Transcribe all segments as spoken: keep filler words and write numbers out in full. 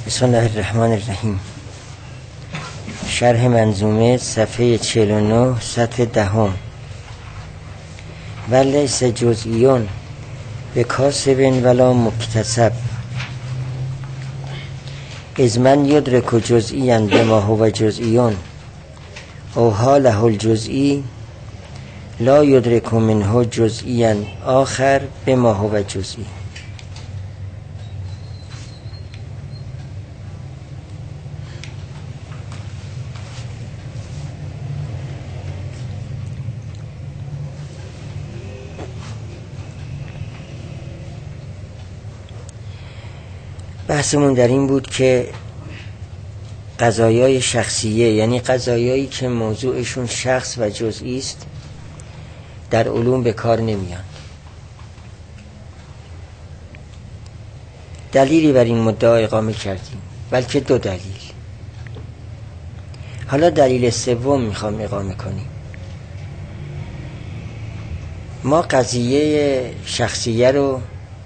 بسم الله الرحمن الرحیم. شرح منظومه صفحه چهل و نه سطر دهم. ولیس جزئیون به کاسب ولا مکتسب از من یدرک جزئیاً بما هو جزئیون او حاله الجزئی لا یدرک منه جزئیاً آخر بما هو جزئی. بحثمون در این بود که قضایای شخصیه، یعنی قضایایی که موضوعشون شخص و جزئی است، در علوم به کار نمیان. دلیلی بر این مدعا اقامه کردیم، بلکه دو دلیل. حالا دلیل سوم میخوام اقامه کنیم. ما قضیه شخصیه رو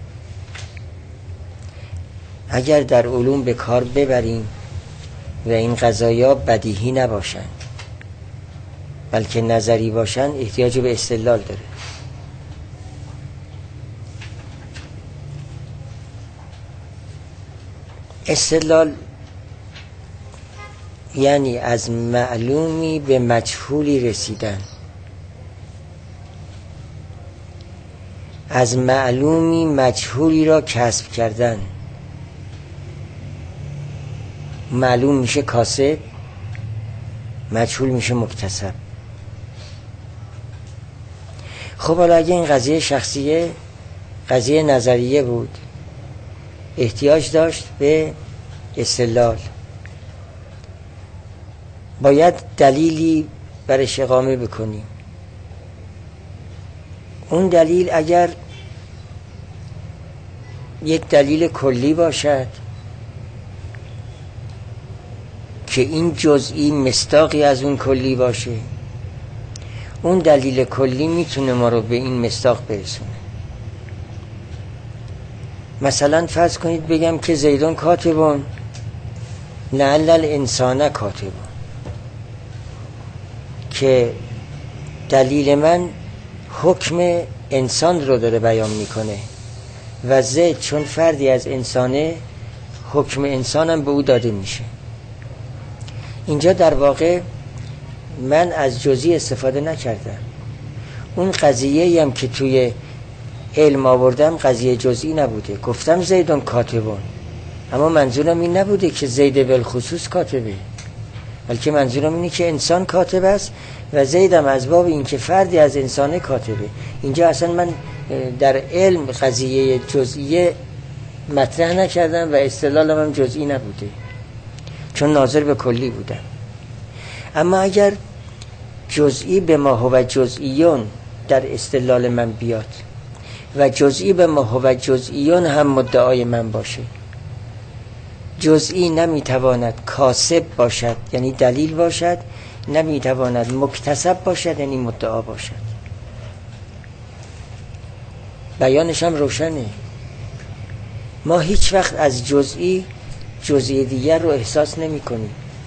اگر در علوم به کار ببریم و این قضایا بدیهی نباشن بلکه نظری باشن، احتیاج به استدلال داره. استدلال یعنی از معلومی به مجهولی رسیدن، از معلومی مجهولی را کسب کردن. معلوم میشه کاسب، مجهول میشه مکتسب. خب حالا اگه این قضیه شخصیه قضیه نظریه بود، احتیاج داشت به استدلال، باید دلیلی برش اقامه بکنیم. اون دلیل اگر یک دلیل کلی باشد که این جزئی مصداقی از اون کلی باشه، اون دلیل کلی میتونه ما رو به این مصداق برسونه. مثلا فرض کنید بگم که زیدون کاتبون لعل الانسان کاتبون، که دلیل من حکم انسان رو داره بیان میکنه و زید چون فردی از انسانه، حکم انسانم به او داده میشه. اینجا در واقع من از جزئی استفاده نکردم. اون قضیه‌ای هم که توی علم آوردم قضیه جزئی نبوده. گفتم زیدون کاتبون، اما منظورم این نبوده که زید بالخصوص کاتبه، بلکه منظورم اینه که انسان کاتب است و زیدم از باب این که فردی از انسانه کاتبه. اینجا اصلا من در علم قضیه جزئیه مطرح نکردم و استدلالم هم جزئی نبوده، چون ناظر به کلی بودم. اما اگر جزئی به ما هو جزئیون در استدلال من بیاد و جزئی به ما هو جزئیون هم مدعای من باشه، جزئی نمیتواند کاسب باشد یعنی دلیل باشد، نمیتواند مکتسب باشد یعنی مدعا باشد. بیانش هم روشنه. ما هیچ وقت از جزئی جزئی دیگر رو احساس نمی کنیم،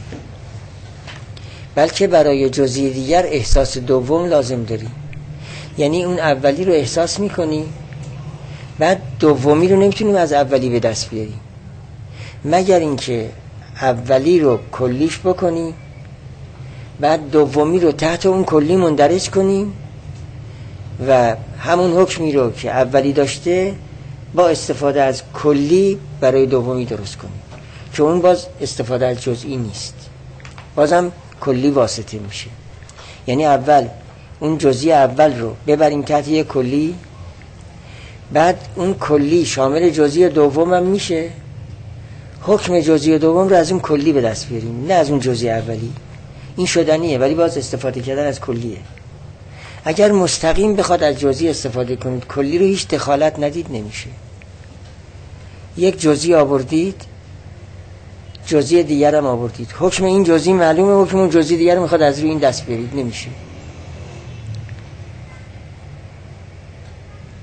بلکه برای جزئی دیگر احساس دوم لازم داریم. یعنی اون اولی رو احساس می کنیم، بعد دومی رو نمیتونیم از اولی به دست بیاریم مگر اینکه اولی رو کلیش بکنیم، بعد دومی رو تحت اون کلی مندرج کنیم و همون حکمی رو که اولی داشته با استفاده از کلی برای دومی درست کنیم، که اون باز استفاده از جزئی نیست، بازم کلی واسطه میشه. یعنی اول اون جزئی اول رو ببریم تحت یک کلی، بعد اون کلی شامل جزئی دوم هم میشه، حکم جزئی دوم رو از اون کلی به دست بیاریم، نه از اون جزئی اولی. این شدنیه، ولی باز استفاده کردن از کلیه. اگر مستقیم بخواد از جزئی استفاده کنید، کلی رو هیچ دخالت ندید نمیشه. یک جزئی آوردید، جزئی دیگر هم آوردید، حکم این جزئی معلومه، حکم اون جزئی دیگر میخواد از روی این دست بیارید، نمیشه.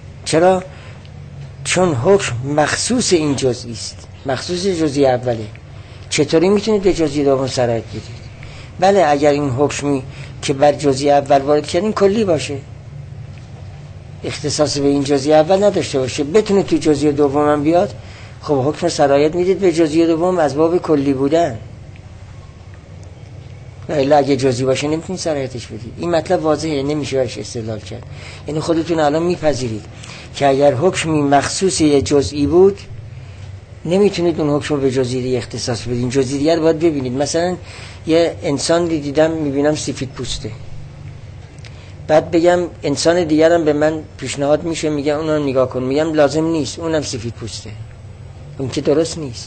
چرا؟ چون حکم مخصوص این جزئی است، مخصوص جزئی اوله. چطوری میتونید به جزئی دوم سرایت بدید؟ بله اگر این حکمی که بر جزئی اول وارد کردین کلی باشه، اختصاص به این جزئی اول نداشته باشه، بتونه تو جزئی دوم هم بیاد، خب حکم سرایت میدید به جزئی دوم از باب کلی بودن. الا اگه جزئی باشه نمیتونید سرایتش بدید. این مطلب واضحه، نمیشه باشه استدلال کرد. یعنی خودتون الان میپذیرید که اگر حکمی مخصوص یه جزئی بود نمیتونید اون حکم رو به جزئی دیگه اختصاص بدین. جزئی دیگر باید ببینید. مثلا یه انسان دیدم میبینم سفید پوسته، بعد بگم انسان دیگرم به من پیشنهاد میشه میگه اونو نگاه کن، میگم لازم نیست اونم سفید پوسته، اون که درست نیست،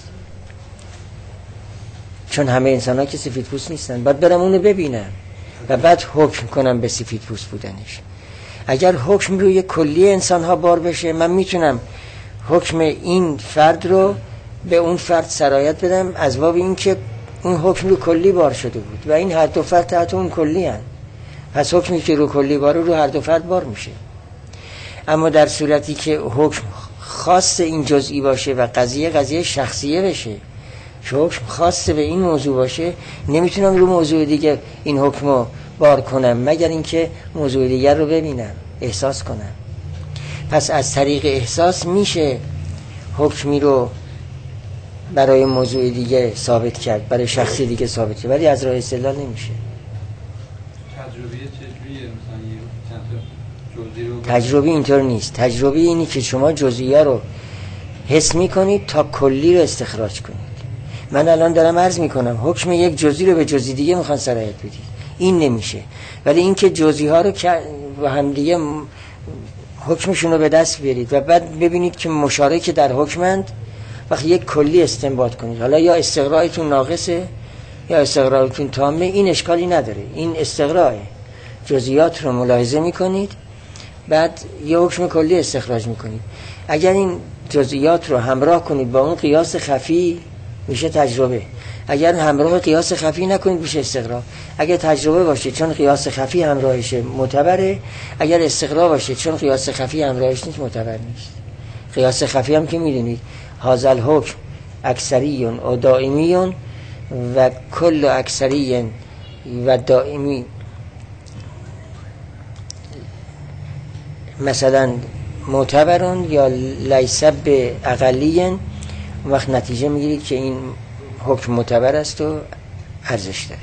چون همه انسان ها که سفید پوست نیستن. باید برم اونو ببینم و بعد حکم کنم به سفید پوست بودنش. اگر حکم روی کلی انسان ها بار بشه من میتونم حکم این فرد رو به اون فرد سرایت بدم از باب این که اون حکم رو کلی بار شده بود و این هر دو فرد تحت اون کلی هن، پس حکمی که رو کلی باره رو هر دو فرد بار میشه. اما در صورتی که حکم خاص این جزئی باشه و قضیه قضیه شخصیه بشه، که حکم خاص به این موضوع باشه، نمیتونم رو موضوع دیگه این حکم رو بار کنم مگر اینکه موضوع دیگر رو ببینم، احساس کنم. پس از طریق احساس میشه حکمی رو برای موضوع دیگه ثابت کرد، برای شخصی دیگه ثابت کرد، ولی از راه استدلال نمیشه. تجربه چجوریه؟ مثلا یه چند تا جزئی رو تجربه اینطور نیست. تجربه اینی که شما جزئی‌ها رو حس میکنید تا کلی رو استخراج کنید. من الان دارم عرض میکنم حکم یک جزئی رو به جزئی دیگه میخوان سرایت بدید، این نمیشه. ولی اینکه جزئی‌ها رو با هم دیگه حکمشون رو به دست بیارید و بعد ببینید که مشارک در حکمند، وقتی یک کلی استنباط کنید، حالا یا استقرایتون ناقصه یا استقرایتون تامه، این اشکالی نداره، این استقرای جزئیات رو ملاحظه میکنید بعد یه حکم کلی استخراج میکنید. اگر این جزئیات رو همراه کنید با اون قیاس خفی میشه تجربه، اگر همراه قیاس خفی نکنید میشه استقرا. اگر تجربه باشه چون قیاس خفی همراهشه معتبره، اگر استقرا باشه چون قیاس خفی همراهش نیست معتبر نیست. قیاس خفی هم که میدونید هازل حکم اکثریون و دائمیون و کل اکثری و دائمی مثلا معتبرون یا لیس به اقلیین، وقت نتیجه میگیرید که این حکم معتبر است و ارزش داره.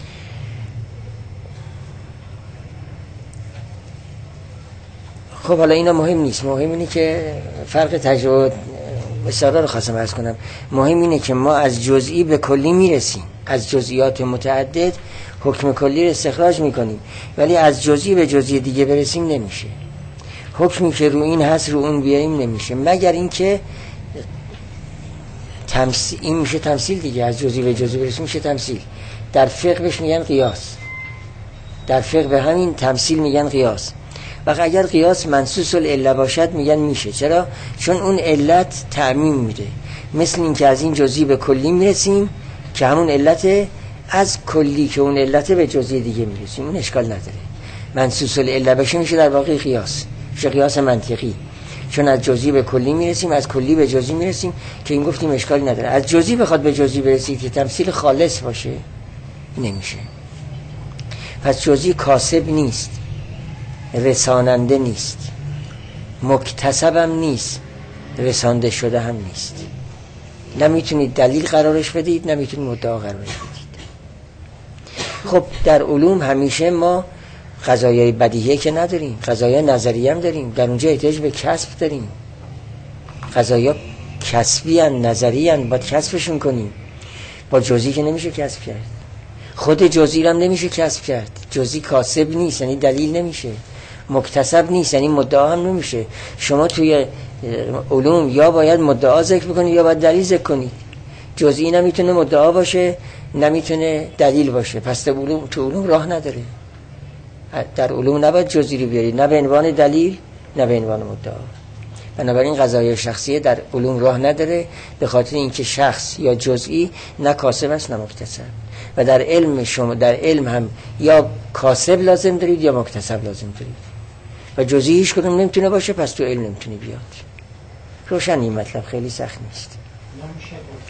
خب حالا اینا مهم نیست، مهم اینه که فرق تجربه استقرار رو خواستم عرض کنم. مهم اینه که ما از جزئی به کلی میرسیم، از جزئیات متعدد حکم کلی رو استخراج میکنیم، ولی از جزئی به جزئی دیگه برسیم نمیشه. حکمی که رو این هست رو اون بیاریم نمیشه، مگر اینکه تمثیل، این میشه تمثیل دیگه، از جزئی به جزئی برسیم میشه تمثیل. در فقه بهش میگن قیاس، در فقه به همین تمثیل میگن قیاس. و اگر قیاس منصوص العله باشد میگن میشه. چرا؟ چون اون علت تعمیم میده، مثل این که از این جزئی به کلی میرسیم که همون علت، از کلی که اون علت به جزئی دیگه میرسیم، اون اشکال نداره. منصوص العله بشه میشه در واقع قیاس، میشه قیاس منطقی، چون از جزئی به کلی میرسیم، از کلی به جزئی میرسیم که این گفتیم اشکالی نداره. از جزئی بخواد به جزئی برسید که تمثیل خالص باشه نمیشه. پس جزئی کاسب نیست، رساننده نیست، مکتسبم نیست، رسانده شده هم نیست. نمیتونید دلیل قرارش بدید، نمیتونید مدعا قرارش بدید. خب در علوم همیشه ما قضایای بدیهی که نداریم، قضایای نظریه هم داریم، در اونجا احتیاج به کسب داریم. قضایا کسبی ان، نظری ان، باید کسبشون کنیم. با جزئی که نمیشه کسب کرد، خود جزئی هم نمیشه کسب کرد. جزئی کاسب نیست یعنی دلیل نمیشه، مکتسب نیست یعنی مدعا هم نمیشه. شما توی علوم یا باید مدعا ذکر بکنید یا باید دلیل ذکر کنید. جزئی نمیتونه مدعا باشه، نمیتونه دلیل باشه، پس در علوم، تو علوم راه نداره. در علوم نباید جزئی رو بیارید، نه به عنوان دلیل نه به عنوان مدعا. بنابراین قضایای شخصیه در علوم راه نداره، به خاطر اینکه شخص یا جزئی نه کاسب است نه مکتسب. و در علم شما، در علم هم یا کاسب لازم دارید یا مکتسب لازم دارید، و جزئی هیچ کدوم نمیتونه باشه، پس تو علم نمیتونه بیاد. روشن این مطلب، خیلی سخت نیست. نمیشه گفتن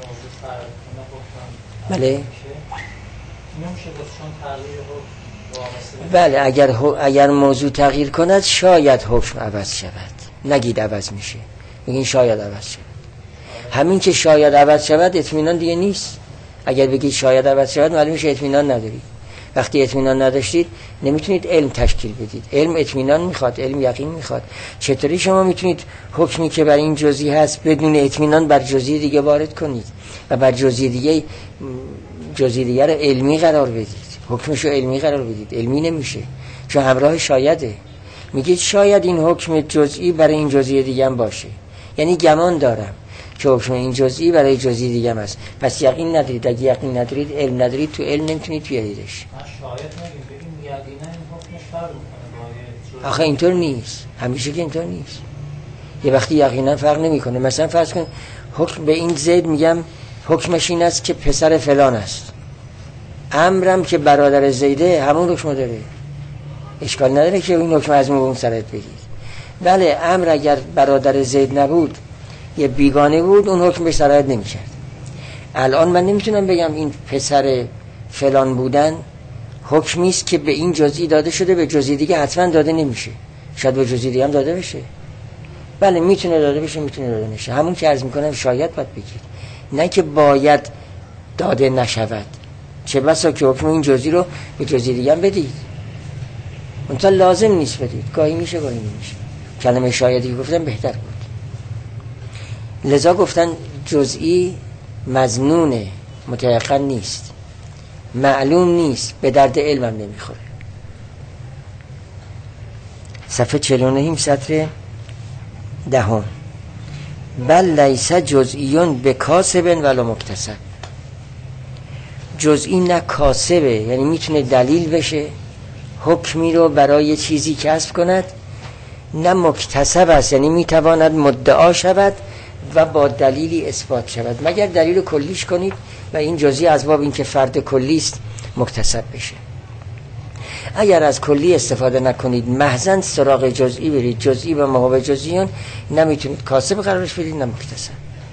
موضوع فرق کنه حکم بله نمیشه باز چون تغییر حکم بله اگر اگر موضوع تغییر کند شاید حکم عوض شود، نگید عوض میشه، بگین شاید عوض شود. همین که شاید عوض شود اطمینان دیگه نیست. اگر بگید شاید عوض شود معلوم میشه اطمینان ندارید. وقتی اطمینان نداشتید نمیتونید علم تشکیل بدید. علم اطمینان میخواد، علم یقین میخواد. چطوری شما میتونید حکمی که بر این جزئی هست بدون اطمینان بر جزئی دیگه وارد کنید و بر جزئی دیگه جزئی دیگه رو علمی قرار بدید، حکمشو علمی قرار بدید؟ علمی نمیشه، چون همراه شایده. میگید شاید این حکم جزئی برای این جزئی دیگه هم باشه، یعنی گمان دارم که حکم این جزئی برای جزئی دیگه هم هست، پس یقین ندارید. اگه یقین ندارید، علم ندارید، تو علم نمیتونید بیاریدش. شاید نگیم بگیم یقینا این حکمش فرق میکنه با آخه اینطور نیست، همیشه که اینطور نیست. یه وقتی یقینا فرق نمیکنه. مثلا فرض کن حکم به این زید میگم حکمش این است که پسر فلان است، امرم که برادر زیده، همون حکم داره، اشکال نداره که این حکم از اون سرت بگیر. بله امر اگر برادر زید نبود، یه بیگانه بود، اون حکم به سرایت نمی‌کرد. الان من نمیتونم بگم این پسر فلان بودن حکمی است که به این جزئی داده شده، به جزئی دیگه حتما داده نمیشه. شاید به جزئی دیگه هم داده بشه. بله میتونه داده بشه، میتونه داده نشه. همون که عرض میکنم شاید باید بگید، نه که باید داده نشود. چه بسا که حکم این جزئی رو به جزئی دیگه هم بدید، اونتا لازم نیست بدید. گاهی میشه گاهی نمیشه. کلمه شایدی گفتم بهتر بود. لذا گفتن جزئی مظنونه، متيقن نیست، معلوم نیست، به درد علمم نمیخوره. صفحه چهل و نه سطر دهم. بل لیس جزئیون به کاسب ولا مکتسب. جزئی نه کاسبه، یعنی میتونه دلیل بشه، حکمی رو برای چیزی کسب کند، نه مکتسب است، یعنی میتواند مدعا شود و با دلیلی اثبات شود، مگر دلیل کلیش کنید و این جزئی از باب این که فرد کلی است مکتسب بشه. اگر از کلی استفاده نکنید، محضاً سراغ جزئی برید، جزئی و محو جزئیان، نمیتونید کاسب قرارش بدید نه مکتسب.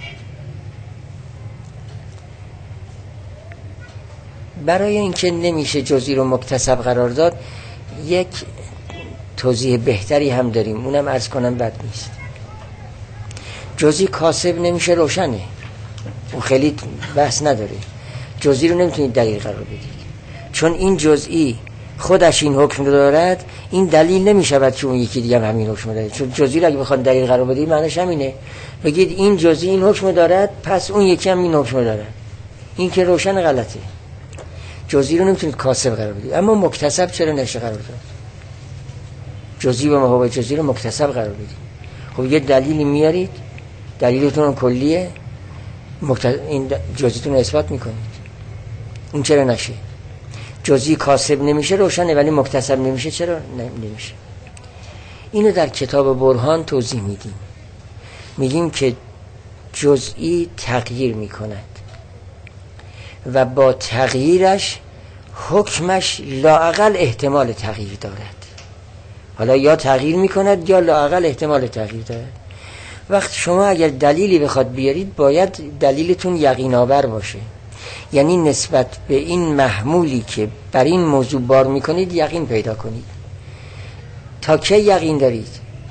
برای اینکه نمیشه جزئی رو مکتسب قرار داد، یک توضیح بهتری هم داریم، اونم عرض کنم بد نیست. جزئی کاسب نمیشه، روشنه، اون خیلی بحث نداره. جزئی رو نمیتونید دلیل قرار بدید، چون این جزئی خودش این حکم رو دارد، این دلیل نمیشود که اون یکی دیگه هم همین حکم داره. چون جزئی رو اگه بخواد دلیل قرار بدید معنیش همینه، بگید این جزئی این حکم دارد، پس اون یکی هم این حکم داره. این که روشن غلطه. جزئی رو نمیتونید کاسب قرار بدید، اما مکتسب چرا نشه قرار داد؟ جزئی و محو جزئی رو مکتسب قرار بدید. خب یه دلیلی میارید، دلیلتون کلیه، مکت... این جزئیتون رو اثبات میکنید. این چرا نشه؟ جزئی کاسب نمیشه، روشنه، ولی مکتسب نمیشه، چرا نمیشه؟ اینو در کتاب برهان توضیح میدیم. میگیم که جزئی تغییر میکند و با تغییرش حکمش لااقل احتمال تغییر دارد. حالا یا تغییر میکند یا لااقل احتمال تغییر دارد. وقت شما اگر دلیلی بخواد بیارید، باید دلیلتون یقین آور باشه، یعنی نسبت به این محمولی که بر این موضوع بار میکنید یقین پیدا کنید. تا که یقین دارید؟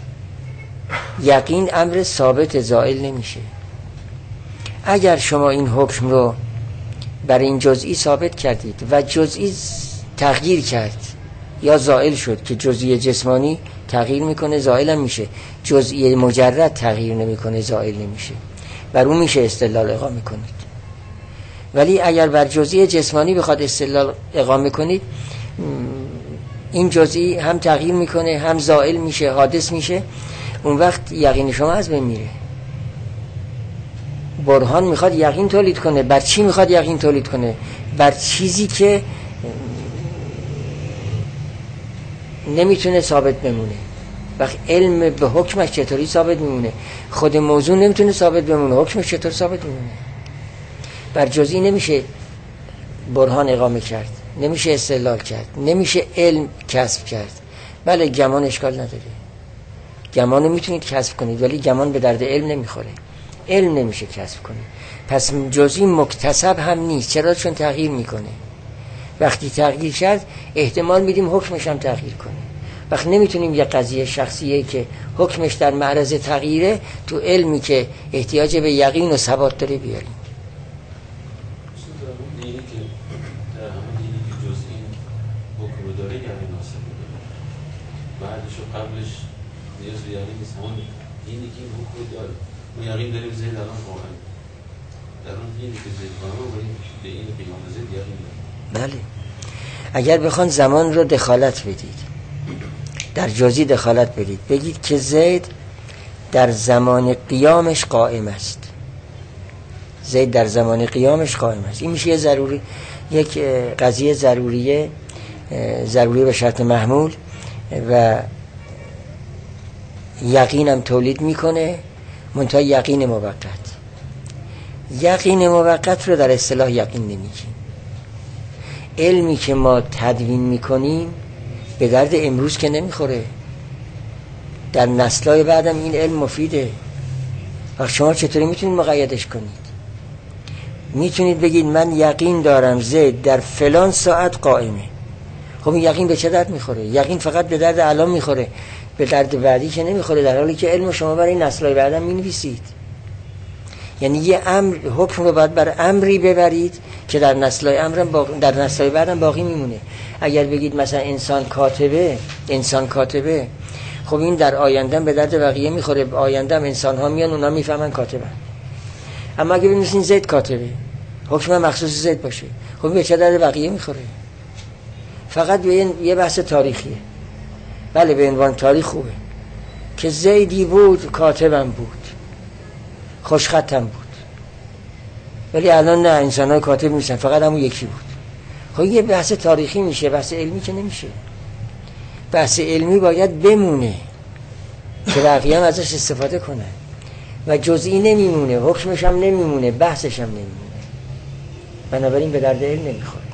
یقین امر ثابت زائل نمیشه. اگر شما این حکم رو بر این جزئی ثابت کردید و جزئی تغییر کرد یا زائل شد، که جزئی جسمانی تغییر میکنه زائل هم میشه، جزئی مجرد تغییر نمیکنه زائل نمیشه، بر اون میشه استدلال اقامه کنید. ولی اگر بر جزئی جسمانی بخواد استدلال اقامه کنید، این جزئی هم تغییر میکنه هم زائل میشه، حادث میشه، اون وقت یقین شما از بین میره. برهان میخواد یقین تولید کنه. بر چی میخواد یقین تولید کنه؟ بر چیزی که نمیتونه ثابت بمونه. وقت علم به حکمش چطوری ثابت میمونه؟ خود موضوع نمیتونه ثابت بمونه، حکمش چطور ثابت میمونه؟ بر جزئی نمیشه برهان اقامه کرد، نمیشه استدلال کرد، نمیشه علم کسب کرد. بله گمان اشکال نداره، گمان رو میتونید کسب کنید، ولی گمان به درد علم نمیخوره. علم نمیشه کسب کنه. پس جزئی مکتسب هم نیست. چرا؟ چون تغییر میکنه. وقتی تغییر کرد احتمال میدیم حکمش هم تغییر کنه. وقتی نمیتونیم یه قضیه شخصیه که حکمش در معرض تغییره تو علمی که احتیاج به یقین و ثبات داره بیاریم. دینی که در همه دینی که جزئی حکم رو داره یعنی ناسب رو داره، بعدش و قبلش نیاز به یقین نیست. همون دینی که این حکم رو داره ما یقین داریم زید الان واقعا در اون دینی که زید قانون بریم به این قیام زید یقین داریم. بله. اگر بخوان زمان رو دخالت بدید، در جزئی دخالت بدید، بگید که زید در زمان قیامش قائم است، زید در زمان قیامش قائم است، این میشه یه ضروری، یک قضیه ضروریه، ضروری به شرط محمول و یقینم تولید میکنه، منتها یقین موقت. یقین موقت رو در اصطلاح یقین نمیگیم. علمی که ما تدوین میکنیم به درد امروز که نمیخوره، در نسل‌های بعدم این علم مفیده. وقت شما چطوری میتونید مقیدش کنید؟ میتونید بگید من یقین دارم زید در فلان ساعت قائمه. خب این یقین به چه درد میخوره؟ یقین فقط به درد الان میخوره، به درد بعدی که نمیخوره، در حالی که علم شما برای نسل‌های بعدم مینویسید. یعنی یه امر، حکم رو باید بر امری ببرید که در نسل‌های امرم باقی، در نسل‌های بعدم باقی میمونه. اگر بگید مثلا انسان کاتبه، انسان کاتبه، خب این در آینده به درد بقیه میخوره، آینده هم انسان ها میان اونا میفهمن کاتبن. اما اگه بنویسین زید کاتبه، حکم مخصوص زید باشه، خب به چه درد بقیه میخوره؟ فقط به یه بحث تاریخیه. بله به عنوان تاریخ خوبه که زیدی بود کاتبم بود، خوشخطم بود، ولی الان نه، انسان های کاتب میشن، فقط همون یکی بود. خب یه بحث تاریخی میشه، بحث علمی که نمیشه. بحث علمی باید بمونه که بقیه هم ازش استفاده کنه و جزئی نمیمونه، حکمش هم نمیمونه، بحثش هم نمیمونه. بنابراین به درد علم نمیخوره.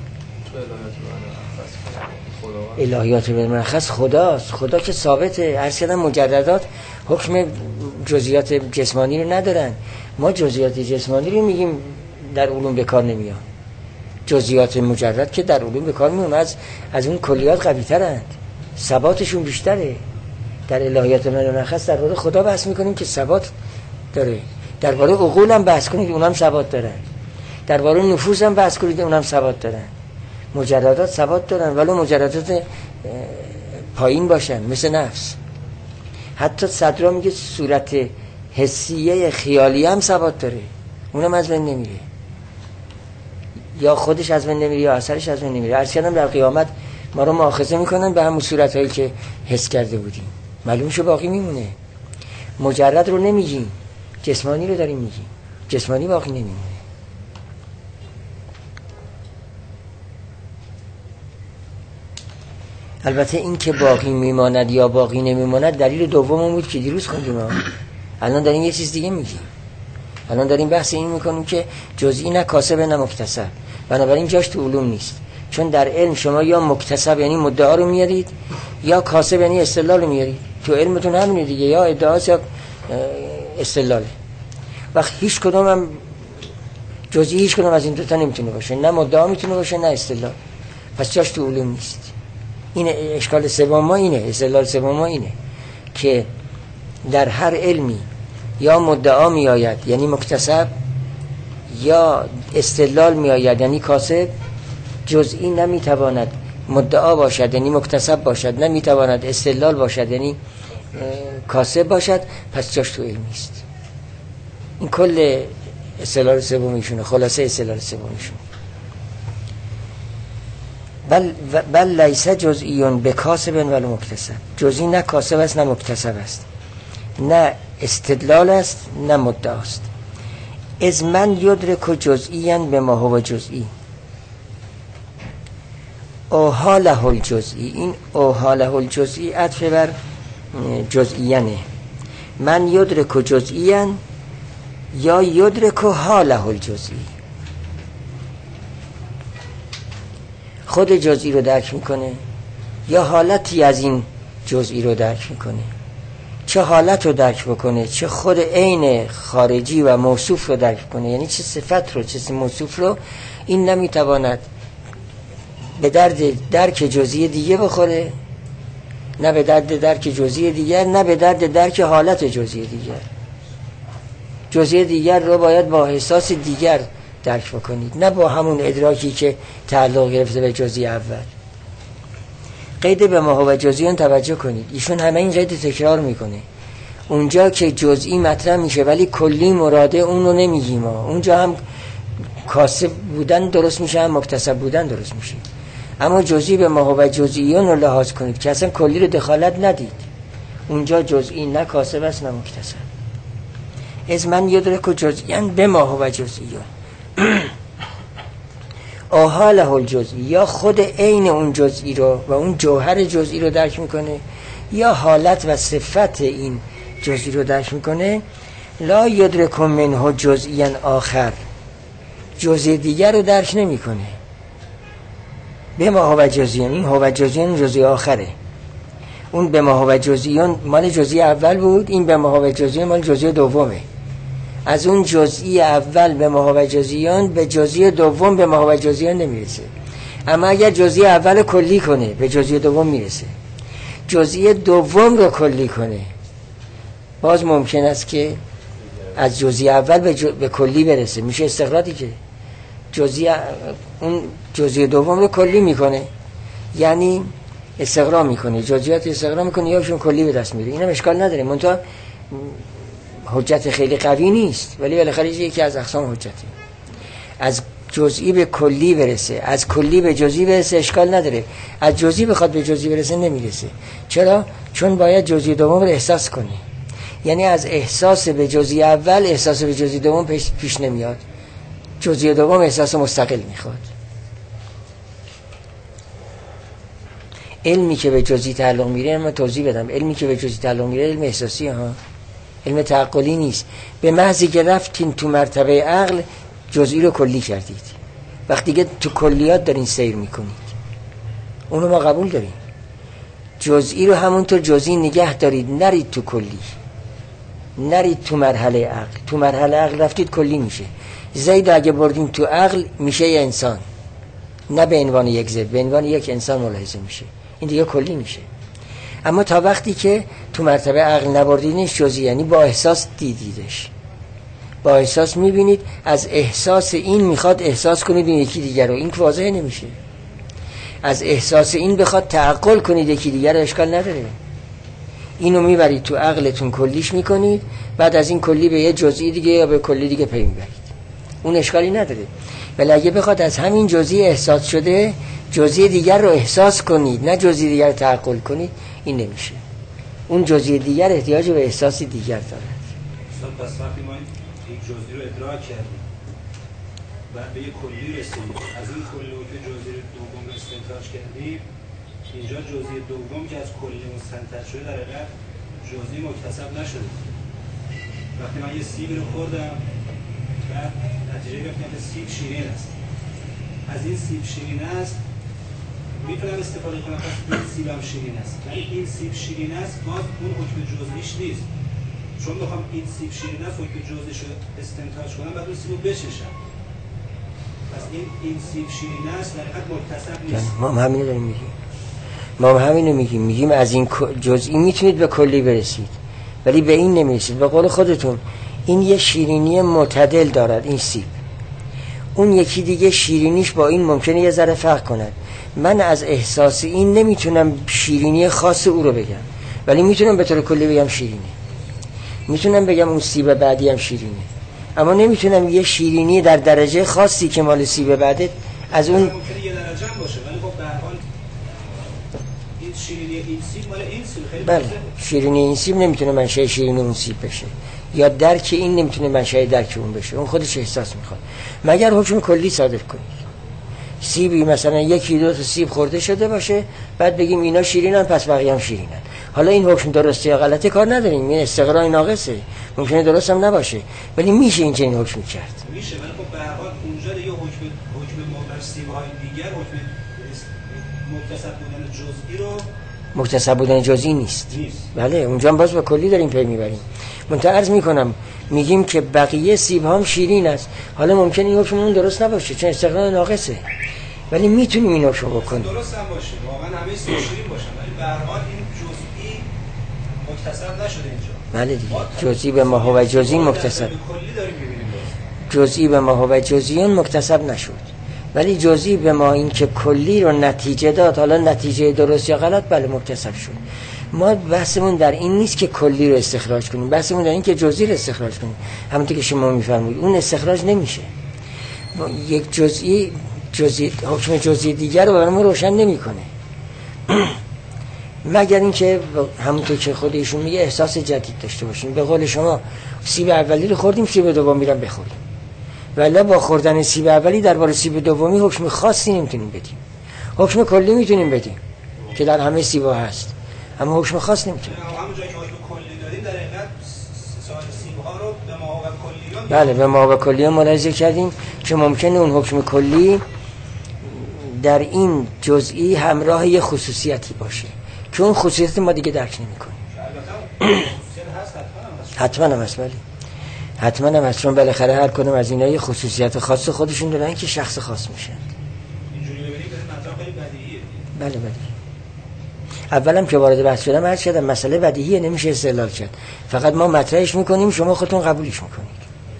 الهیات بالمرخص خداست. خدا که ثابته. عرض کردم مجردات حکم جزئیات جسمانی رو ندارن. ما جزئیات جسمانی رو میگیم در علوم به کار نمیان. جزئیات مجرد که در علوم به کار میان از از اون کلیات قوی ترند، ثباتشون بیشتره. در الهیات بالمرخص درباره خدا بحث میکنیم که ثبات داره، درباره عقول هم بحث کنید اونم ثبات دارن، درباره نفوس هم بحث کنید اونم ثبات دارن. مجردات ثبات دارن ولی مجردات پایین باشن مثل نفس. حتی صدرا میگه صورت حسیه خیالی هم ثبات داره، اونم از بین نمیره، یا خودش از بین نمیره یا اثرش از بین نمیره. عرض کردم در قیامت ما رو مؤاخذه میکنن به همون صورتایی که حس کرده بودیم، معلوم شو باقی میمونه. مجرد رو نمیگیم، جسمانی رو داریم میگیم، جسمانی باقی نمیمونه. البته این که باقی میماند یا باقی نمیماند دلیل دوم بود که دیروز خوندیم. الان داریم یه چیز دیگه میگیم. الان داریم بحث این میکنیم که جزئی نه کاسب نه مکتسب. بنابراین جاش تو علوم نیست، چون در علم شما یا مکتسب یعنی مدعا رو میارید یا کاسب یعنی استدلال رو میارید. تو علمتون همینه دیگه، یا ادعاست یا استدلاله. وقت هیچ کدوم هم جزئی هیچ کدوم از این دو تا نمیتونه باشه، نه مدعا میتونه باشه نه استدلال. پس جاش تو علوم نیست. این اشکال سوم ما اینه، استدلال سوم ما اینه که در هر علمی یا مدعا می آید یعنی مکتسب یا استدلال می آید یعنی کاسب. جزئی نمی تواند مدعا باشد یعنی مکتسب باشد، نمی تواند استدلال باشد یعنی کاسب باشد، پس جاش تو علم نیست. این کل استدلال سومیشونه، خلاصه استدلال سومیشونه. بل بل لیس جزئیون بکاسب ولا مکتسب. جزئی نه کاسب است نه مکتسب است، نه استدلال است نه مدعا است. از من یدرک جزئیاً بما هو جزئی اوحاله الجزئی. این اوحاله الجزئی عطف بر جزئیانه. من یدرک جزئیاً یا یدرک حاله الجزئی. خود جزئی رو درک میکنه یا حالتی از این جزئی رو درک میکنه چه حالت رو درک بکنه، چه خود عین خارجی و موصوف رو درک کنه، یعنی چه صفت رو چه موصوف رو، این نمیتواند به درد درک جزئی دیگه بخوره، نه به درد درک جزئی دیگر، نه به درد درک حالت جزئی دیگر. جزئی دیگر رو باید با احساس دیگر درک بکنید، نه با همون ادراکی که تعلق گرفته به جزئی اول. قید به ما هو جزئیان توجه کنید، ایشون همه این قید تکرار میکنه. اونجا که جزئی مطرح میشه ولی کلی مراده اون رو نمیگیم، اونجا هم کاسب بودن درست میشه، هم مکتسب بودن درست میشه. اما جزئی به ما هو جزئیان رو لحاظ کنید که اصلا کلی رو دخالت ندید. اونجا جزئی نه کاسب است نه مکتسب. از من یدرک جزئیان به ما هو جزئیان آحاله الجزئی، یا خود عین اون جزئی رو و اون جوهر جزئی رو درک میکنه، یا حالت و صفت این جزئی رو درک میکنه. لا یدرک منه جزئیان آخر، جزئی دیگر رو درک نمیکنه. به ما هو جزئیان، این هو جزئیان جزئی آخره. اون به ما هو جزئیان مال جزئی اول بود، این به ما هو جزئیان مال جزئی دومه. از اون جزئی اول به ما هو جزئیان به جزئی دوم به ما هو جزئیان نمیرسه. اما اگر جزئی اول کلی کنه به جزئی دوم میرسه، جزئی دوم رو کلی کنه، باز ممکن است که از جزئی اول به, جو... به کلی برسه. میشه استقراضی که جزئی اون جزئی دوم رو کلی میکنه، یعنی استقرا میکنه، جزئیات استقرا میکنه، یاشون کلی به دست میاره. اینم اشکال نداره، منتها حجت خیلی قوی نیست، ولی بالاخره یکی از اقسام حجته. از جزئی به کلی برسه، از کلی به جزئی برسه اشکال نداره، از جزئی بخواد به جزئی برسه نمیرسه. چرا؟ چون باید جزئی دوم رو احساس کنه. یعنی از احساس به جزئی اول احساس به جزئی دوم پیش, پیش نمیاد، جزئی دوم احساس مستقل میخواد. علمی که به جزئی تعلق میره، من توضیح بدم، علمی که به جزئی تعلق میره علم احساسی ها، علم تعقلی نیست. به محضی که رفتین تو مرتبه عقل جزئی رو کلی کردید، وقتی که تو کلیات دارین سیر میکنید، اونو ما قبول داریم. جزئی رو همونطور جزئی نگه دارید، نرید تو کلی، نرید تو مرحله عقل. تو مرحله عقل رفتید کلی میشه. زید اگه بردین تو عقل میشه یه انسان، نه به عنوان یک زید، به عنوان یک انسان ملاحظه میشه، این دیگه کلی میشه. اما تا وقتی که تو مرتبه عقل نبردینش جزئی، یعنی با احساس دیدیدش، با احساس میبینید، از احساس این میخواد احساس کنید این یکی دیگر رو، این که واضح نمیشه. از احساس این بخواد تعقل کنید یکی دیگر رو، اشکال نداره. اینو میبرید تو عقلتون کلیش میکنید، بعد از این کلی به یه جزئی دیگه یا به کلی دیگه پی میبرید، اون اشکالی نداره. ولی اگه بخواد از همین جزئی احساس شده جزئی دیگر رو احساس کنید، نه جزئی دیگر رو تعقل کنید، این نمیشه. اون جزئی دیگر احتیاج به احساسی دیگر داره. پس وقتی ما این جزئی رو ادراک کردیم و به یک کلی رسیدیم، از این کلی که جزئی دوم رو استنتاج کردیم، اینجا جزئی دوم که از کلی مستنتج شده در حقیقت جزئی مکتسب نشده. وقتی من یه سیب رو خوردم و نتیجه گرفتم که سیب شیرین است، از این سیب شیرین است میتونم استفاده کنم پس این سیب هم شیرین است، ولی این سیب شیرین است باز اون حکم جزئیش نیست، چون میخوام این سیب شیرین است حکم جزئیش رو استنتاج کنم بعد اون سیب رو بچشم. پس این این سیب شیرین است در حقیقت مکتسب نیست. ما هم همین رو داریم میگیم، ما هم همین رو میگیم، میگیم از این جزئی میتونید به کلی برسید ولی به این نمیرسید. به قول خودتون این یه شیرینی معتدل دارد این سیب، اون یکی دیگه شیرینیش با این ممکنه یه ذره فرق کند. من از احساس این نمیتونم شیرینی خاص او رو بگم، ولی میتونم به طور کلی بگم شیرینه، میتونم بگم اون سیب بعدی هم شیرینه، اما نمیتونم یه شیرینی در درجه خاصی که مال سیب بعده از اون ممکنه یه درجه هم باشه، ولی خب به هر حال این شیرینی این سیب مال این سیب خیلی بله، شیرینی این سیب نمیتونه منشأ شیرینی اون سیب بشه، یا درک این نمیتونه منشأ درک اون بشه، اون خودش احساس میخواد. مگر حکم کلی صادر کنید. سیبی مثلا یکی دو تا سیب خورده شده باشه، بعد بگیم اینا شیرینن پس بقیه هم شیرینن. حالا این حکم درسته یا غلطه کار نداریم، این استقرای ناقصه، ممکنه درست هم نباشه، ولی میشه این چنین حکم کرد. میشه، ولی خب به هر حال اونجا دیگه حکم حکم مبر سیب‌های دیگر حکم مکتسب بودن جزئی رو مکتسب بودن جزئی نیست. نیست. بله اونجا هم باز به کلی داریم پی میبریم. منتها عرض میکنم میگیم که بقیه سیب هم شیرین است. حالا ممکنه این حکم اون درست نباشه چون استقلال ناقصه، ولی میتونیم این حکم بکنیم. درست هم باشه واقعا همه سیب شیرین باشن، ولی به هر حال این جزئی مکتسب نشده اینجا. بله دیگه جزئی به ما هو جزئی مکتسب، کلی داریم میبینیم جزئی به ما هو جزئیون مکتسب نشد، ولی جزئی به ما این که کلی رو نتیجه داد، حالا نتیجه درست یا غلط بله مکتسب شد. ما بحثمون در این نیست که کلی رو استخراج کنیم، بحثمون در این که جزئی رو استخراج کنیم. همونطور که شما میفرمایید اون استخراج نمیشه. یک جزئی جزئی حکم جزئی دیگر رو برای ما روشن نمیکنه مگر اینکه همونطور که خود ایشون میگه احساس جدید داشته باشیم. به قول شما سیب اولی رو خوردیم، سیب دومی رو بخوریم، ولی با خوردن سیب اولی درباره سیب دومی حکم خاصی نمیتونیم بدیم. حکم کلی میتونیم بدیم که در همه سیب‌ها هست، اما حکم خاص نمیتونیم. همون جایی که حکم کلی دادیم در حقیقت سایر سیب‌ها رو به ما و کلیون بله به ما و کلیون ملاحظه کردیم که ممکنه اون حکم کلی در این جزئی همراه یه خصوصیتی باشه که اون خصوصیت ما دیگه درک نمی‌کنیم. حتما هم هست، بله حتما هم هست، چون بالاخره هر کدوم از اینا یه خصوصیت خاص خودشون دارن که شخص خاص میشن. اینجوری ببینید مثلا خیلی بدیهیه. بله بدیهی. اولم که وارد بحث شدم عرض کردم مسئله بدیهیه، نمیشه استدلال کرد، فقط ما مطرحش میکنیم شما خودتون قبولش میکنید.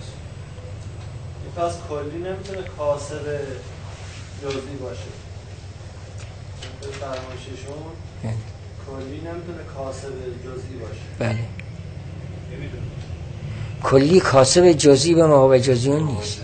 پس کلی نمیتونه کاسب جزئی باشه. به فرمایششون کلی نمیتونه کاسب جزئی باشه. بله کلی کاسب جزئی به ما و جزئیون نیست.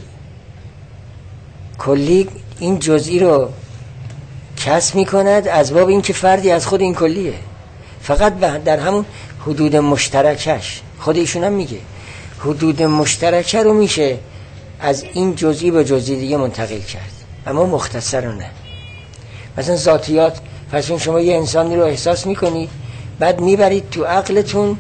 کلی این جزئی رو کسب میکند از باب این که فردی از خود این کلیه، فقط در همون حدود مشترکش. خود ایشون هم میگه حدود مشترکه رو میشه از این جزئی به جزئی دیگه منتقل کرد، اما مختصرانه. مثلا ذاتیات، پس شما یه انسانی رو احساس میکنید، بعد میبرید تو عقلتون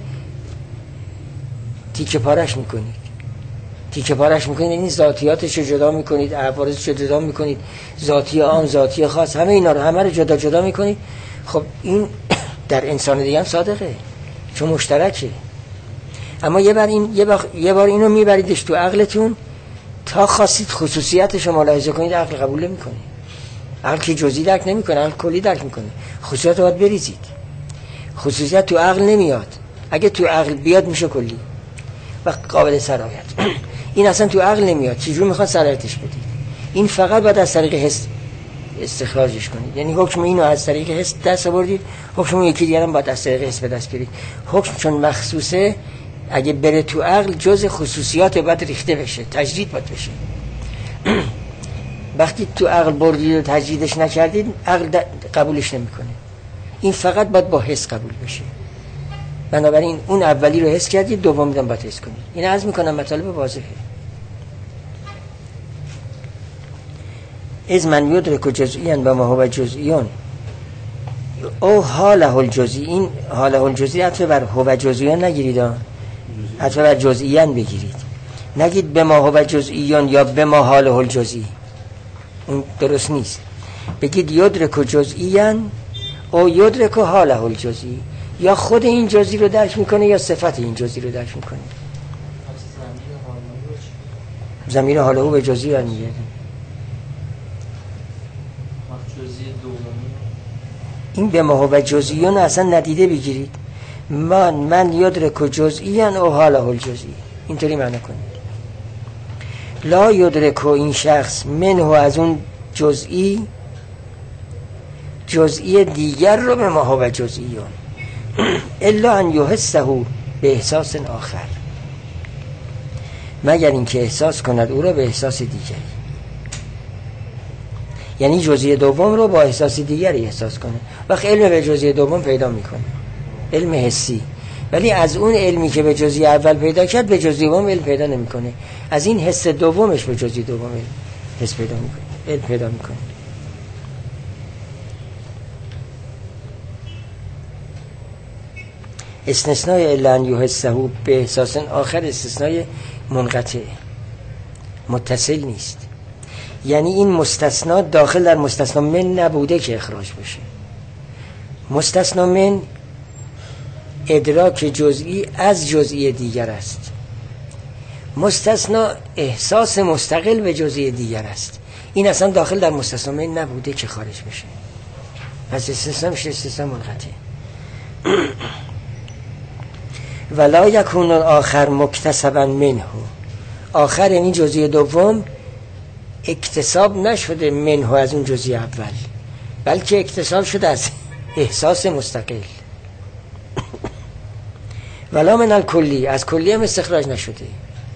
تیکه پارش میکنید تیکه پارش میکنید این ذاتیاتش رو جدا میکنید، عوارضش رو جدا میکنید، ذاتی عام، ذاتی خاص، همه اینا رو همه رو جدا جدا میکنید. خب این در انسان دیگه هم صادقه چون مشترکه، اما یه بار این یه بار, یه بار اینو میبریدش تو عقلتون تا خواستید خصوصیتش رو ملاحظه کنید، عقل قبول نمیکنه. عقل که جزئی درک نمیکنه، عقل کلی درک میکنه. خصوصیت رو باید بریزید. خصوصیت تو عقل نمیاد، اگه تو عقل بیاد میشه کلی و قابل سرایت. این اصلا تو عقل نمیاد، چجور میخواد سرایتش بدید؟ این فقط باید از طریق حس استخراجش کنید. یعنی حکم اینو از طریق حس دست آوردید، حکم یکی دیگه هم باید از طریق حس به دست بیارید. حکم چون مخصوصه اگه بره تو عقل جز خصوصیات باید ریخته بشه، تجدید باید بشه. وقتی تو عقل بردید و تجدیدش نکردید عقل قبولش نمیکنه. این فقط باید با حس قبول بشه. بنابراین اون اولی رو حس کردید، دومی هم باید حس کنید. این عرض میکنم مطالب واضحه. از من یدرک جزئیان و ما هو جزئیون او حاله الجزئی. این حاله الجزئی عطف بر هو جزئیان نگیرید، عطف بر جزئیان بگیرید. نگید به ما هو جزئیون یا به ما حاله الجزئی، اون درست نیست. بگید یدرک جزئیان او یدرک حاله الجزئی، یا خود این جزئی رو درک میکنه یا صفت این جزئی رو درک میکنه. ضمیر حاله او به جزئی برمیگرده. این به ما هو جزئیون اصلا ندیده بگیرید. من من یدرک جزئیان او حاله الجزئی، اینطوری معنی کنید. لا یدرک این شخص منه از اون جزئی جزئی دیگر رو به ما هو جزئیون الا ان یحسه به احساس آخر، مگر اینکه احساس کند او را به احساس دیگری. یعنی جزئی دوم رو با احساس دیگری احساس کنه. وقت علم به جزئی دوم پیدا میکنه، علم حسی، ولی از اون علمی که به جزئی اول پیدا کرد به جزئی دوم علم پیدا نمیکنه. از این حس دومش به جزئی دوم حس پیدا میکنه، علم پیدا میکنه. استثناء الا ان یحسه به احساس آخر استثناء منقطع، متصل نیست. یعنی این مستثنا داخل در مستثنا من نبوده که اخراج بشه. مستثنا من ادراک جزئی از جزئی دیگر است. مستثنا احساس مستقل به جزئی دیگر است. این اصلا داخل در مستثنا من نبوده که خارج بشه، پس استثنا میشه استثنا منقطع. ولا یکون آخر مکتسبا منه، آخر یعنی جزئی دوم اکتساب نشده منه از اون جزئی اول، بلکه اکتساب شده از احساس مستقل. ولا من الکلی، از کلی هم استخراج نشده.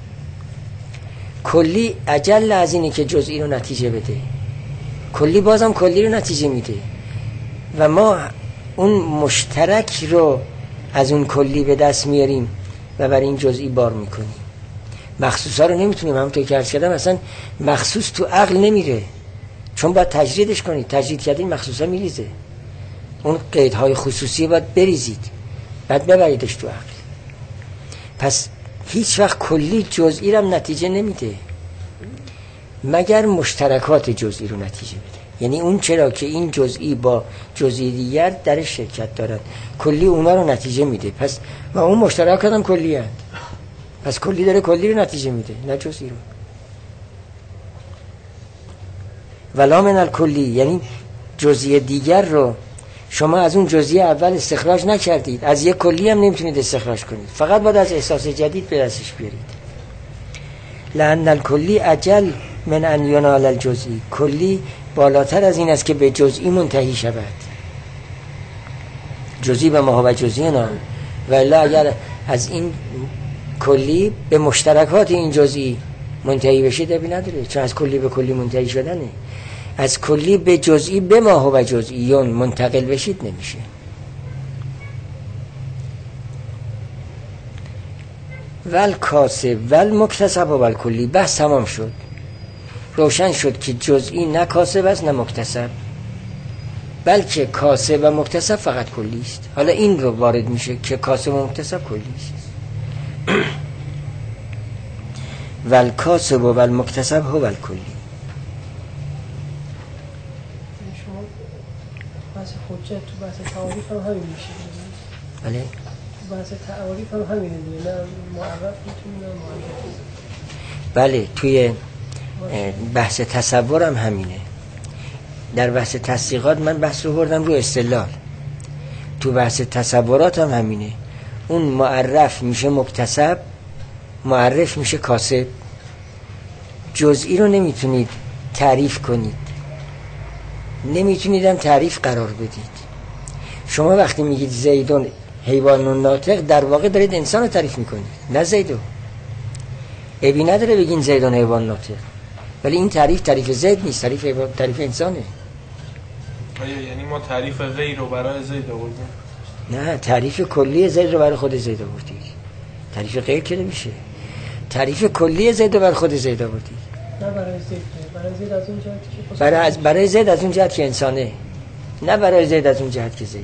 کلی اجل از اینی که جزئی رو نتیجه بده، کلی بازم کلی رو نتیجه میده و ما اون مشترک رو از اون کلی به دست میاریم و برای این جزئی بار میکنیم. مخصوصا رو نمیتونیم، همونطور که عرض کردم اصلا مخصوص تو عقل نمیره، چون باید تجریدش کنید. تجرید کردین مخصوصا میریزه، اون قیدهای خصوصی باید بریزید بعد ببریدش تو عقل. پس هیچ وقت کلی جزئی رو نتیجه نمیده مگر مشترکات جزئی رو نتیجه بده. یعنی اون چرا که این جزئی با جزئی دیگر در شرکت دارن، کلی اونا رو نتیجه میده. پس و اون مشترکات هم کلی هست، پس کلی داره کلی رو نتیجه میده نه جزئی رو. ولا من الکلی یعنی جزئی دیگر رو شما از اون جزئی اول استخراج نکردید، از یک کلی هم نمیتونید استخراج کنید، فقط باید از احساس جدید به دستش بیارید. لأن الکلی اجل من ان ینال الجزئی، کلی بالاتر از این است که به جزئی منتهی شود. جزئی به ما و جزئی نه، ولی اگر از این کلی به مشترکات این جزئی منتهی بشید ابی نداره، چون از کلی به کلی منتهی شدنه. از کلی به جزئی به ما و جزئیون منتقل بشید نمیشه. ول کاسب ول مکتسب و ول کلی. بحث تمام شد، روشن شد که جزئی نه کاسب است نه مکتسب، بلکه کاسب و مکتسب فقط کلی است. حالا این رو وارد میشه که کاسب و مکتسب کلی است. ول کاسب و ول مکتسب هو ول کلی. بحث حجت تو بحث تعاریف هم همین میشه. بله تو بحث تعاریف هم همینه دیگه، نه معرف میتونه نه معرف. بله توی بحث تصور هم همینه. در بحث تصدیقات من بحث رو بردم رو استدلال، تو بحث تصورات هم همینه. اون معرف میشه مکتسب، معرف میشه کاسب. جزئی رو نمیتونید تعریف کنید، نمیتونید هم تعریف قرار بدید. شما وقتی میگید زیدون حیوان ناطق، در واقع دارید انسان رو تعریف میکنید نه زیدو. ابی نداره بگین زیدون حیوان ناطق، ولی این تعریف تعریف زید نیست، تعریف تعریف انسانه. آیا یعنی ما تعریف غیر رو برای زید آوردیم؟ نه، تعریف کلی زید رو برای خود زید آوردید. تعریف غیر که نمیشه. تعریف کلی زید رو برای خود زید آوردید. نه برای زید، برای زید از اون جهت که برای از برای زید از اون جهت که انسانه، نه برای زید از اون جهت که زیده.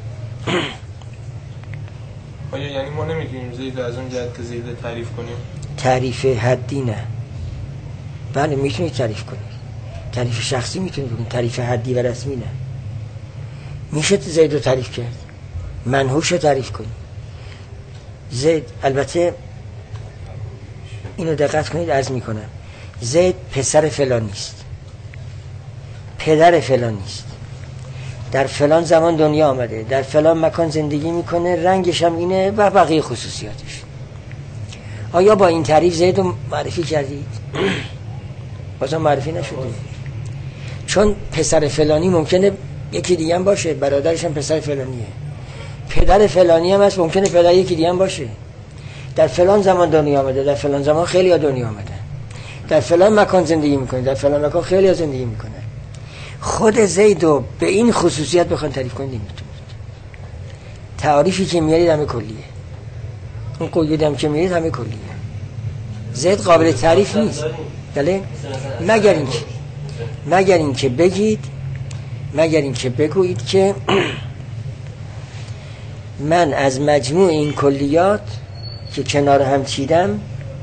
آیا یعنی ما نمیتونیم زید از اون جهت که زیده تعریف کنیم؟ تعریف حدی نه. بله میتونید تعریف کنید، تعریف شخصی میتونید بکنید، تعریف حدی و رسمی نه. میشه زید رو تعریف کرد، منحوش رو تعریف کنید. زید، البته اینو دقت کنید عرض میکنم، زید پسر فلان نیست، پدر فلان نیست، در فلان زمان دنیا آمده، در فلان مکان زندگی میکنه، رنگش هم اینه و بقیه خصوصیاتش. آیا با این تعریف زید رو معرفی کردید؟ بازم معرفی نشده، چون پسر فلانی ممکنه یکی دیگه هم باشه، برادرش هم پسر فلانیه، پدر فلانی هم هست، ممکنه پدر یکی دیگه هم باشه. در فلان زمان دنیا آمده، در فلان زمان خیلی ها دنیا آمده، در فلان مکان زندگی میکنه، در فلان مکان خیلی ها زندگی میکنه. خود زیدو به این خصوصیت بخوان تعریف کنید نمیتونید. تعریفی که میارید همه کلیه، اون قیودی هم که میارید همه کلیه. زید قابل تعریف نیست، بله؟ مگر اینکه مگر اینکه بگید مگر اینکه بگویید که من از مجموع این کلیات که کنار هم چیدم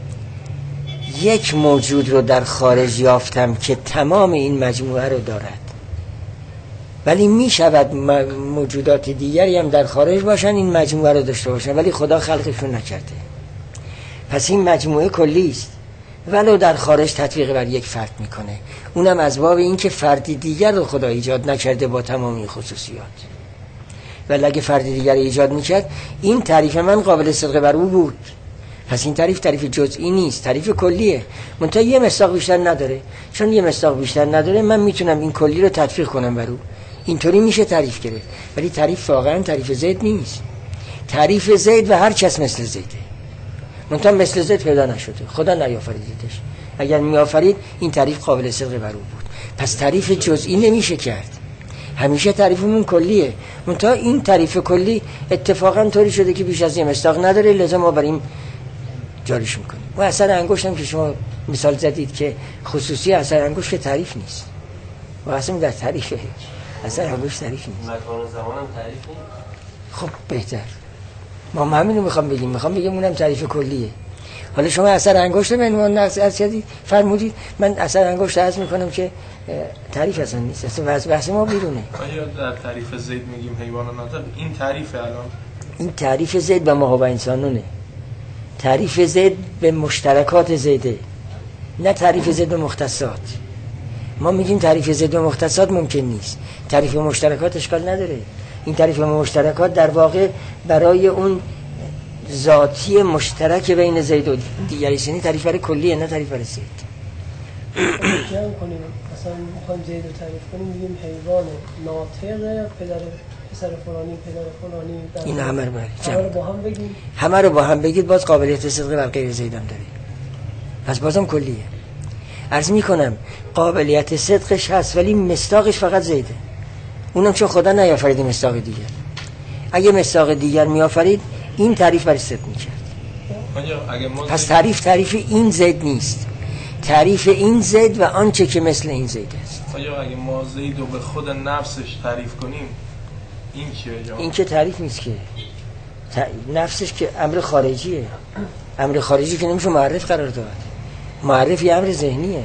یک موجود رو در خارج یافتم که تمام این مجموعه رو دارد. ولی می شود موجودات دیگری هم در خارج باشن این مجموعه رو داشته باشن، ولی خدا خلقشون نکرده. پس این مجموعه کلی است ولو در خارج تطبیق بر یک فرد میکنه، اونم از باب این که فردی دیگر رو خدا ایجاد نکرده با تمام این خصوصیات. ولی اگه فردی دیگر ایجاد میکرد این تعریف من قابل صدق بر او بود. پس این تعریف تعریف جزئی نیست، تعریف کلیه، منتها یه مصداق بیشتر نداره. چون یه مصداق بیشتر نداره من میتونم این کلی رو تطبیق کنم بر او، اینطوری میشه تعریف گرفت. ولی تعریف واقعا تعریف زید نیست. تعریف زید و هر کس مثل زیده، منتها مثل زید پیدا نشده، خدا نیافریدش. اگر میآفرید این تعریف قابل صدق بر او بود. پس تعریف جزئی نمیشه کرد، همیشه تعریفمون کلیه. منتها این تعریف کلی اتفاقا طوری شده که بیش از این مصداق نداره، لازم ما بر این جاریش میکنیم. و اثر انگشت هم که شما مثال زدید که خصوصی اثر انگشت که تعریف نیست، و اصلا در تعریفه اثر انگشت تعریف نیست. مکان و زمان هم تعریف نیست. خب بهتر، ما همینو میخوام بگیم، میخوام بگم اونم تعریف کلیه. حالا شما اثر انگشت به عنوان نقص از کردید فرمودید، من اثر انگشت عرض میکنم که تعریف اصلا نیست، اصلا بحث ما بیرونه. آیا در تعریف زید میگیم حیوان و ناطق؟ این تعریف الان این تعریف زید به ما و انسانونه، تعریف زید به مشترکات زیده، نه تعریف زید به مختصات. ما میگیم تعریف زید به مختصات ممکن نیست، تعریف به مشترکات اشکال نداره. این تعریف به مشترکات در واقع برای اون ذاتی مشترک بین زید و دیگری سنی تعریف برای کلیه، نه تعریف برای زید. جمع کنیم مثلا میخوایم زید رو تعریف کنیم، میگیم حیوان ناطق، پدر پسر فلانی، پدر فلانی، این همه رو همه رو با هم بگیم، همه رو با هم بگید، باز قابلیت صدق بر غیر زید هم داره، پس بازم کلیه. عرض میکنم قابلیت صدقش هست ولی مصداقش فقط زیده، اونم چون خدا نیافرید مصداق دیگر. اگه مصداق دیگر میآفرید این تعریف برای صدق میکرد. پس تعریف تعریف این زید نیست، تعریف این زید و آنچه که مثل این زید است. آیا اگه ما زید رو به خود نفسش تعریف کنیم این چیه؟ این که تعریف نیست که نفسش که امر خارجیه، امر خارجی که نمیشه معرف قرار داد. معرف یه امر ذهنیه،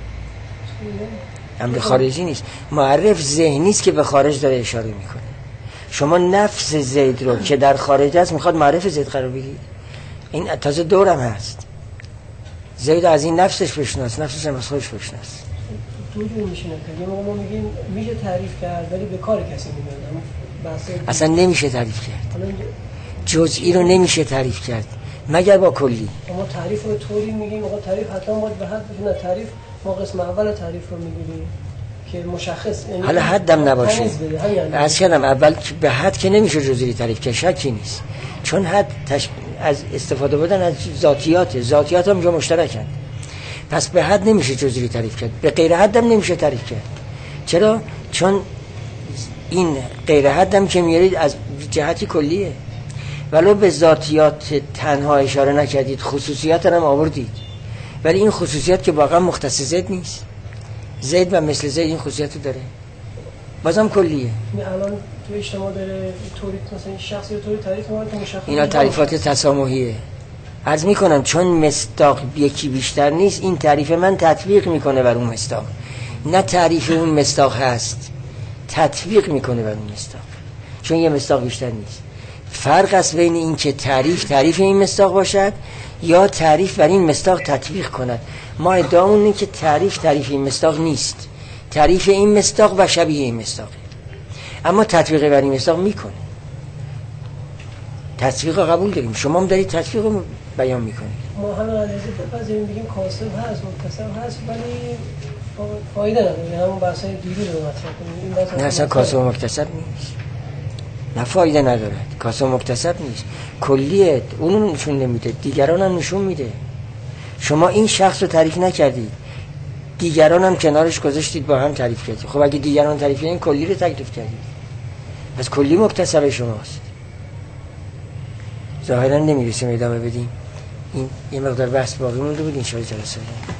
امر خارجی نیست. معرف ذهنی است که به خارج داره اشاره میکنه. شما نفس زید رو که در خارج است میخواد معرف زید قرار بگیرید، این تازه دورم هست. زید از این نفسش بشناس، نفسش هم از خودش بشناس. دو جور میشه نکنه. یه موقع ما میگیم میشه تعریف کرد ولی به کار کسی نمیاد. اصلا نمیشه تعریف کرد، جزئی رو نمیشه تعریف کرد مگر با کلی. ما تعریف رو طوری میگیم، آقا تعریف حتما باید به حد بشه. تعریف ما قسم اول تعریف رو میگیریم که مشخص، حالا حدم نباشه. از کردم اول به حد که نمیشه جزئی تعریف کرد، شکی نیست. چون حد تش... از استفاده بودن از ذاتیات، ذاتیات هم جا مشترکن. پس به حد نمیشه جزئی تعریف کرد، به غیر حد هم نمیشه تعریف کرد. چرا؟ چون این غیر حد هم که میارید از جهتی کلیه. ولو به ذاتیات تنها اشاره نکردید، خصوصیات هم آوردید، ولی این خصوصیات که واقعا مختص زید نیست. زید و مثل زید این خصوصیت رو داره، بازم کلیه. الان تو اجتماع داره طوری مثلا این شخصی رو طوری تعریف می‌کنه که مشخص اینا تعریفات تسامحیه. عرض میکنم چون مصداق یکی بیشتر نیست، این تعریف من تطبیق میکنه بر اون مصداق، نه تعریف اون مصداق هست، تطبیق میکنه بر اون مصداق، چون یه مصداق بیشتر نیست. فرق است بین این که تعریف تعریف این مصداق باشد یا تعریف بر این مصداق تطبیق کند. ما ادعامون اینه که تعریف تعریف این مصداق نیست، تعریف این مصداق و شبیه این مصداقه، اما تطبیق بر این مصداق میکنه. تطبیق رو قبول داریم، شما هم دارید تطبیق رو بیان میکنید. ما همه علیزه بپذیریم بگیم کاسب هست، مکتسب هست، ولی فایده نداره. همون بحثای دیگه رو مطرح کنیم. نه اصلا کاسب و مکتسب نیست، نه فایده نداره. کاسب و مکتسب نیست، کلیه، اونو نشون نمیده، دیگران هم نشون میده. شما این شخص رو تعریف نکردید، دیگران هم کنارش گذاشتید با هم تعریف کردید. خب اگه دیگران تعریف کردین کلی رو تعریف کردید، پس کلی مکتسب شماست. ظاهرا نمیرسیم ادامه بدیم، این یه مقدار بحث باقی مونده بود، ان شاء الله جلسه